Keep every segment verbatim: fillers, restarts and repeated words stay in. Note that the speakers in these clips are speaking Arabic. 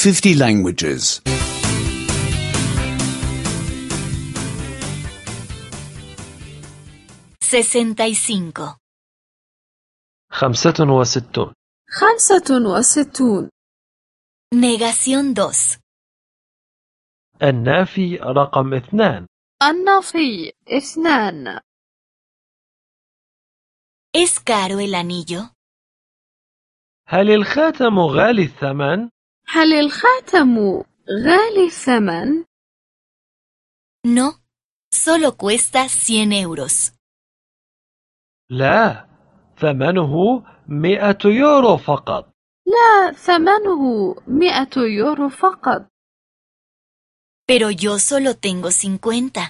fifty languages. sesenta y cinco. خمسة وستون. خمسة وستون. Negación dos. النافي رقم اثنان. النفي اثنان. ¿Es caro el anillo? هل الخاتم غالي الثمن؟ هل الخاتم غالي الثمن؟ No, solo cuesta cien euros. لا، ثمنه مئة يورو فقط. لا، ثمنه مئة يورو فقط. Pero yo solo tengo cincuenta.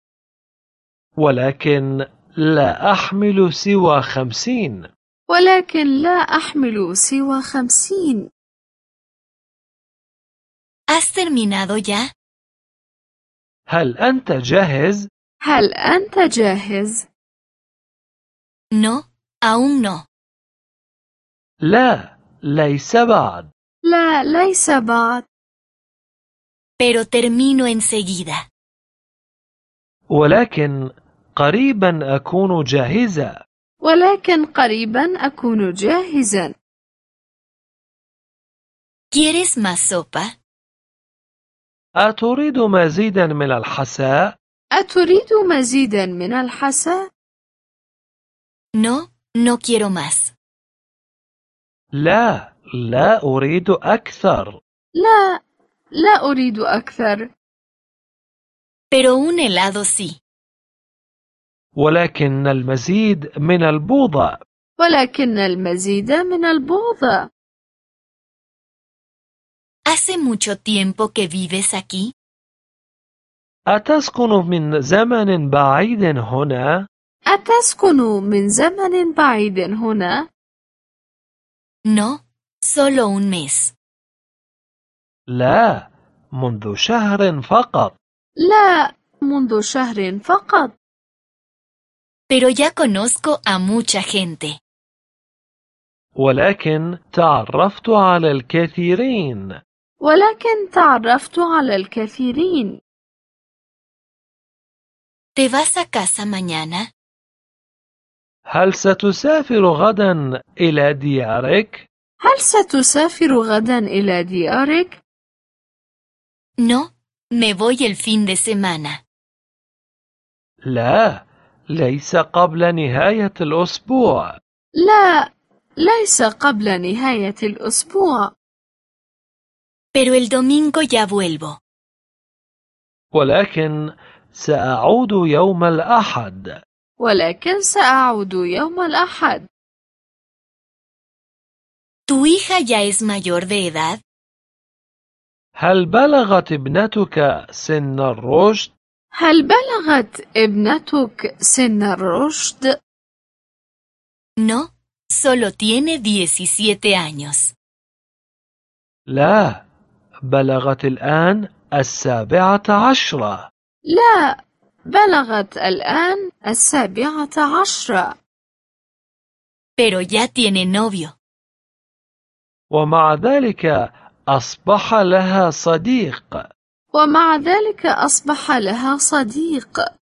ولكن لا أحمل سوى خمسين. ولكن لا أحمل سوى خمسين. ¿Has terminado ya? هل أنت جاهز؟ هل أنت جاهز؟ No, aún no. لا، ليس بعد. لا، ليس بعد. Pero termino enseguida. ولكن قريبا أكون جاهزة. ولكن قريبا أكون جاهزا. ¿Quieres más sopa? أتريد مزيدا من الحساء؟ أتريد مزيدا من الحساء؟ No, no quiero más. لا، لا أريد أكثر. لا، لا أريد أكثر. Pero un helado sí. ولكن المزيد من البوظة. ولكن المزيد من البوظة. ¿Hace mucho tiempo que vives aquí? أتسكن من زمن بعيد هنا؟ أتسكن من زمن بعيد هنا؟ No, solo un mes. لا، منذ شهر فقط. لا، منذ شهر فقط. Pero ya conozco a mucha gente. ولكن تعرفت على الكثيرين. ولكن تعرفت على الكثيرين. ¿Te vas a casa mañana? هل ستسافر غدا إلى ديارك؟ هل ستسافر غدا إلى ديارك؟ No, me voy el fin de semana. لا، ليس قبل نهاية الأسبوع. لا، ليس قبل نهاية الأسبوع. Pero el domingo ya vuelvo. ولكن سأعود يوم الأحد. ولكن سأعود يوم الأحد. ¿Tu hija ya es mayor de edad? هل بلغت ابنتك سن الرشد؟ هل بلغت ابنتك سن الرشد؟ No, solo tiene diecisiete años. لا، بلغت الآن السابعة عشرة. لا، بلغت الآن السابعة عشرة. Pero ya tiene novio. ومع ذلك أصبح لها صديق. ومع ذلك أصبح لها صديق.